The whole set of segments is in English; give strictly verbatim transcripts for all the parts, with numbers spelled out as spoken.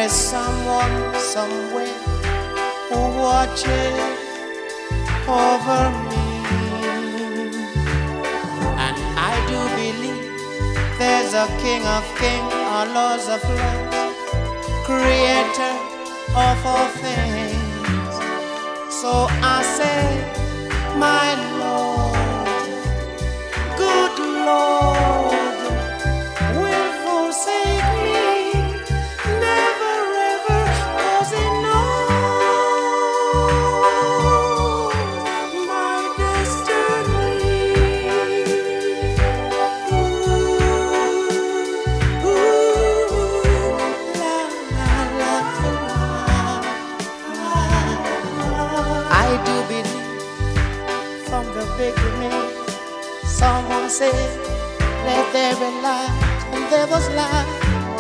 is someone somewhere who watches over me. And I do believe there's a King of kings, a Lord of lords, creator of all things. So I say, my Lord, good Lord, will forsake me, never ever, 'cause He knows my destiny. Ooh, ooh, la, la, la, la. I do believe from the beginning, someone said, let there be light, and there was light.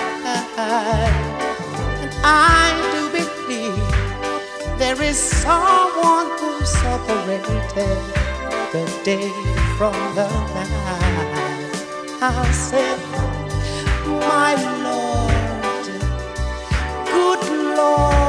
And I do believe there is someone who separated the day from the night. I said, my Lord, good Lord,